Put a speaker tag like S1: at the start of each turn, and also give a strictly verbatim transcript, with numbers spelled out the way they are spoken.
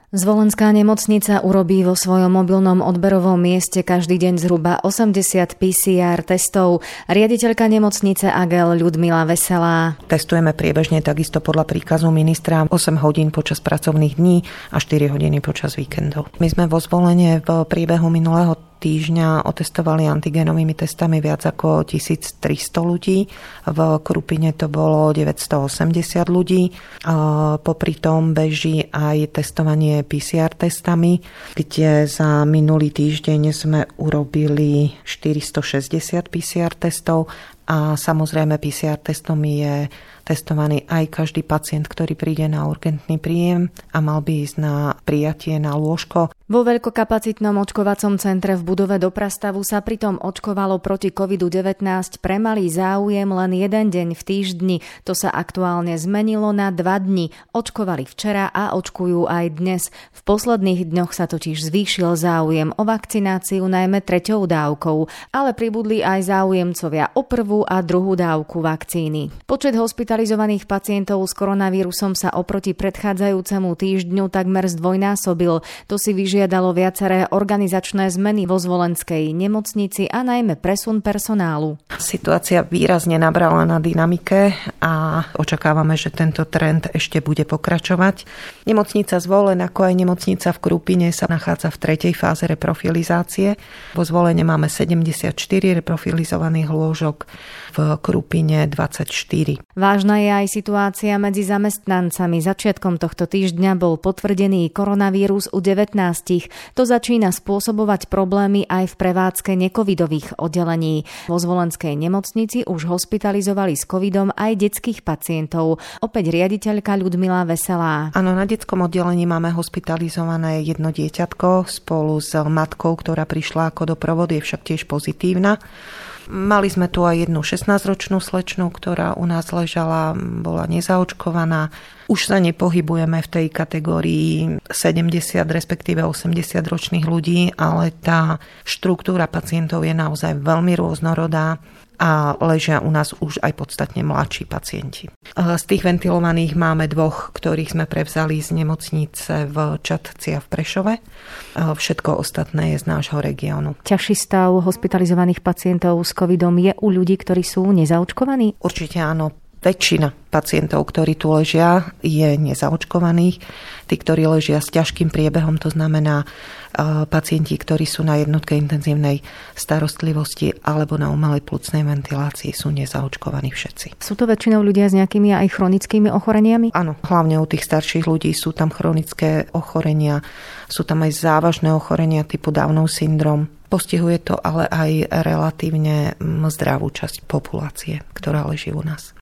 S1: Zvolenská nemocnica urobí vo svojom mobilnom odberovom mieste každý deň zhruba osemdesiat pé cé er testov. Riaditeľka nemocnice á gé el Ľudmila Veselá.
S2: Testujeme priebežne takisto podľa príkazu ministra osem hodín počas pracovných dní a štyri hodiny počas víkendov. My sme vo Zvolene v priebehu minulého týždňa otestovali antigénovými testami viac ako tisíctristo ľudí. V Krupine to bolo deväťstoosemdesiat ľudí. Popri tom beží aj testovanie pé cé er testami, kde za minulý týždeň sme urobili štyristošesťdesiat pé cé er testov a samozrejme pé cé er testom je testovaný aj každý pacient, ktorý príde na urgentný príjem a mal by ísť na prijatie na lôžko.
S1: Vo veľkokapacitnom očkovacom centre v budove do Prastavu sa pritom očkovalo proti kovidu devätnásť pre malý záujem len jeden deň v týždni. To sa aktuálne zmenilo na dva dni. Očkovali včera a očkujú aj dnes. V posledných dňoch sa totiž zvýšil záujem o vakcináciu najmä treťou dávkou, ale pribudli aj záujemcovia o prvú a druhú dávku vakcíny. Počet hospitalizovaných pacientov s koronavírusom sa oproti predchádzajúcemu týždňu takmer zdvojnásobil. To si vyžiadalo viaceré organizačné zmeny vo Zvolenskej nemocnici a najmä presun personálu.
S2: Situácia výrazne nabrala na dynamike a očakávame, že tento trend ešte bude pokračovať. Nemocnica Zvolen, ako aj nemocnica v Krupine, sa nachádza v tretej fáze reprofilizácie. Vo Zvolene máme sedemdesiatštyri reprofilizovaných lôžok, v Krupine dvadsaťštyri.
S1: Vážna je aj situácia medzi zamestnancami. Začiatkom tohto týždňa bol potvrdený koronavírus u devätnásť. To začína spôsobovať problémy aj v prevádzke necovidových oddelení. Vo Zvolenskej nemocnici už hospitalizovali s covidom aj detských pacientov. Opäť riaditeľka Ľudmila Veselá.
S2: Áno, na detskom oddelení máme hospitalizované jedno dieťatko spolu s matkou, ktorá prišla ako doprovod, je však tiež pozitívna. Mali sme tu aj jednu šestnásťročnú slečnu, ktorá u nás ležala, bola nezaočkovaná. Už sa nepohybujeme v tej kategórii sedemdesiat respektíve osemdesiat ročných ľudí, ale tá štruktúra pacientov je naozaj veľmi rôznorodá a ležia u nás už aj podstatne mladší pacienti. Z tých ventilovaných máme dvoch, ktorých sme prevzali z nemocnice v Čadci a v Prešove. Všetko ostatné je z nášho regiónu.
S1: Ťažší stav hospitalizovaných pacientov s covidom je u ľudí, ktorí sú nezaočkovaní?
S2: Určite áno. Väčšina pacientov, ktorí tu ležia, je nezaočkovaných. Tí, ktorí ležia s ťažkým priebehom, to znamená pacienti, ktorí sú na jednotke intenzívnej starostlivosti alebo na umelej pľucnej ventilácii, sú nezaočkovaní všetci.
S1: Sú to väčšinou ľudia s nejakými aj chronickými ochoreniami?
S2: Áno, hlavne u tých starších ľudí sú tam chronické ochorenia, sú tam aj závažné ochorenia typu Downov syndrom. Postihuje to ale aj relatívne zdravú časť populácie, ktorá leží u nás.